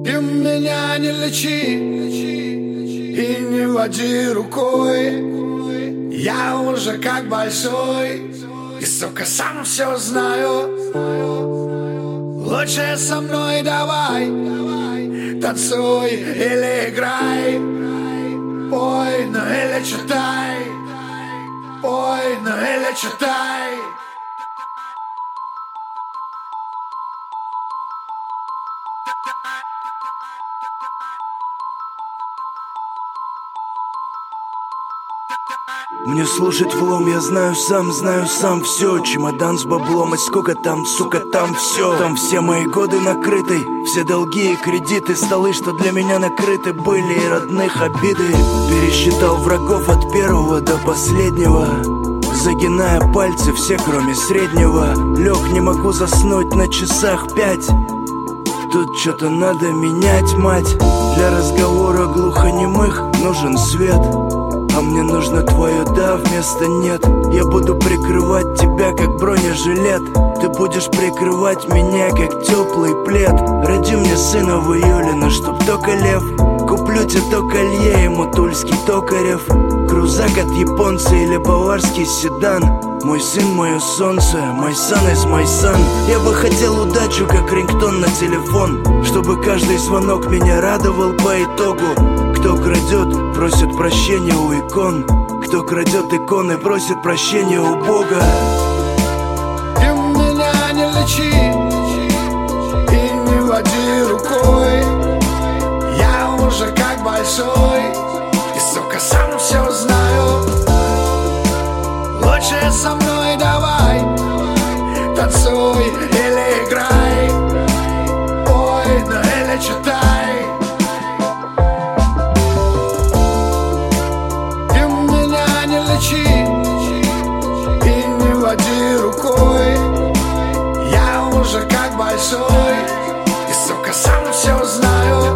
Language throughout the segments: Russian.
Ты меня не лечи и не води рукой. Я уже как большой и, сука, сам все знаю. Лучше со мной давай, танцуй или играй, пой, ну или читай, пой, ну или читай. Мне слушать влом, я знаю сам все. Чемодан с баблом, и сколько там, сука, там все. Там все мои годы накрыты, все долги и кредиты. Столы, что для меня накрыты, были и родных обиды. Пересчитал врагов от первого до последнего, загиная пальцы все, кроме среднего. Лег, не могу заснуть, на часах 5. Тут что-то надо менять, мать. Для разговора глухонемых нужен свет, а мне нужно твое «да» вместо «нет». Я буду прикрывать тебя, как бронежилет. Ты будешь прикрывать меня, как теплый плед. Роди мне сына в июле, но чтоб только лев. Куплю тебе то колье, ему тульский токарев. Крузак от японца или баварский седан. Мой сын, мое солнце, мой сан из мой сан. Я бы хотел удачу, как рингтон на телефон, чтобы каждый звонок меня радовал по итогу. Кто крадет, просит прощения у икон. Кто крадет иконы, просит прощения у Бога. Ты меня не лечи и не води рукой. Я уже как большой и, сука, сам все знаю. Лучше со мной давай, танцуй или играй, пой, ну или читай. Ты меня не лечи и не води рукой. Я уже как большой и, сука, сам все знаю.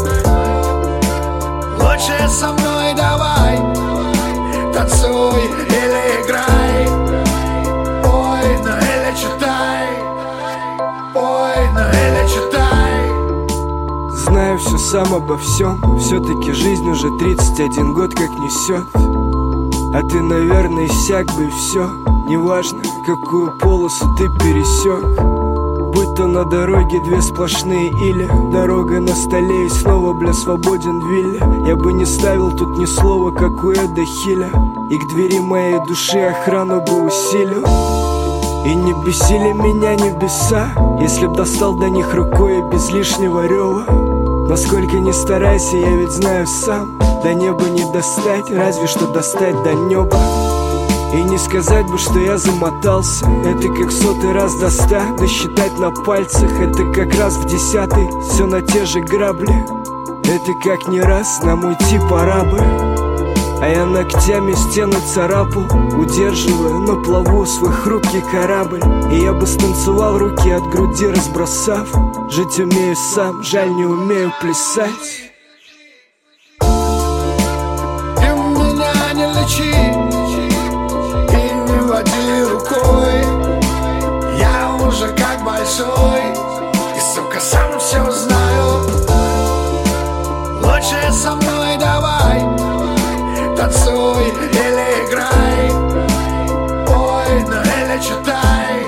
Лучше со мной давай, танцуй или играй, пой, ну или читай, пой, ну или читай. Знаю все сам обо всем, все-таки жизнь уже 31 год как несет. А ты, наверное, иссяк бы и все. Неважно, какую полосу ты пересек. Будь то на дороге две сплошные или дорога на столе и снова, бля, свободен вилли. Я бы не ставил тут ни слова, как у Эда Хиля, и к двери моей души охрану бы усилил. И не бесили меня небеса, если б достал до них рукой и без лишнего рева. Насколько не старайся, я ведь знаю сам, до неба не достать, разве что достать до неба. И не сказать бы, что я замотался. Это как 100-й раз до 100 досчитать на пальцах. Это как раз в 10-й, все на те же грабли. Это как не раз нам уйти пора бы. А я ногтями стены царапал, удерживая на плаву свой хрупкий корабль. И я бы станцевал, руки от груди разбросав. Жить умею сам, жаль, не умею плясать. Ты меня не лечи и не води рукой. Я уже как большой и, сука, сам все знаю. Лучше со мной давай, танцуй или играй, пой, ну или читай.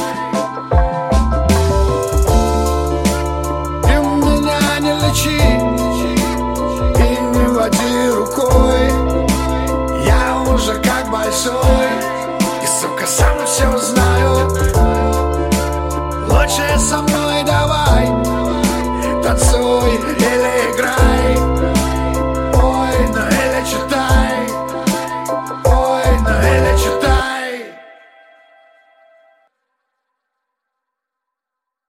Ты меня не лечи и не води рукой. Я уже как большой и, сука, сам все знаю.